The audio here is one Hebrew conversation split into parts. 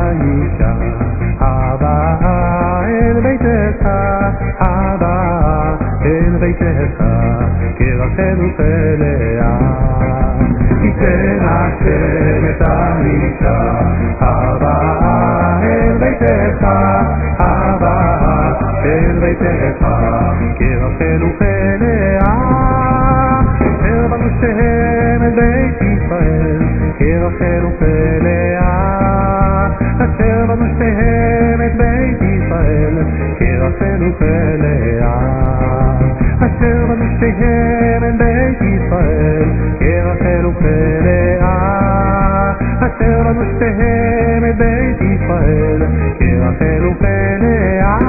האישה הבאה אל ביתך, הבאה אל ביתך, כרחל וכלאה. ייתן השם את האישה הבאה אל ביתך, הבאה אל ביתך, כרחל וכלאה. אשר בנו שתיהם את בית ישראל, כרחל וכלאה. אשר בנו שתיהם את בית ישראל, כרחל וכלאה. אשר בנו שתיהם את בית ישראל, כרחל וכלאה. אשר בנו שתיהם את בית ישראל, כרחל וכלאה.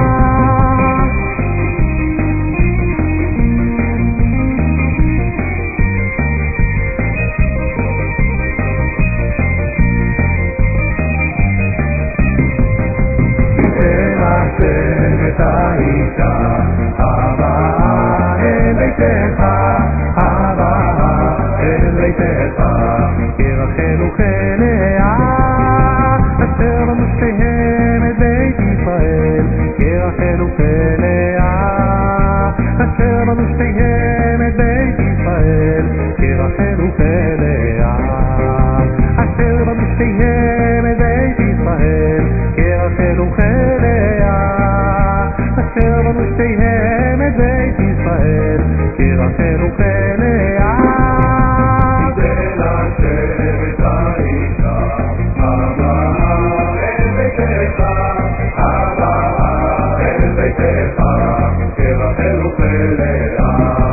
את האישה הבאה אל ביתך, הבאה אל ביתך, כרחל וכלאה. אשר בנו שתיהם את בית ישראל, כרחל וכלאה. אשר בנו שתיהם את בית ישראל, כרחל וכלאה. אשר בנו שתיהם את בית ישראל, כרחל וכלאה. אשר בנו שתיהם את בית ישראל, כרחל וכלאה. ייתן השם את האישה הבאה אל ביתך, הבאה אל ביתך, כרחל וכלאה.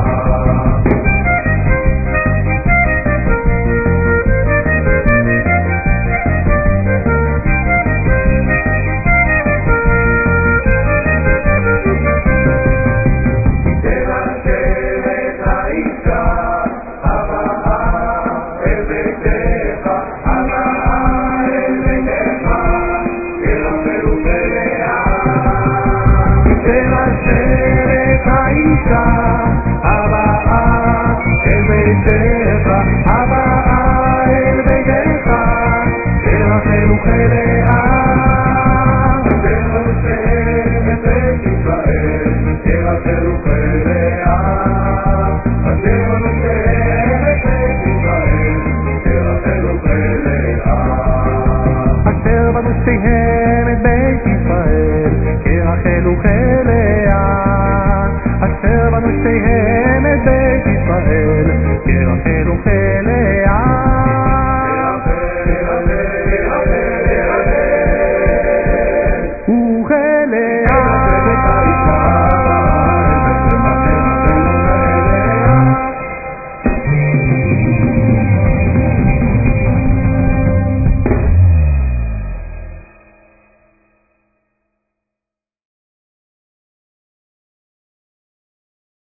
שתיהם את בית ישראל, כרחל וכלאה. אשר בנו שתיהם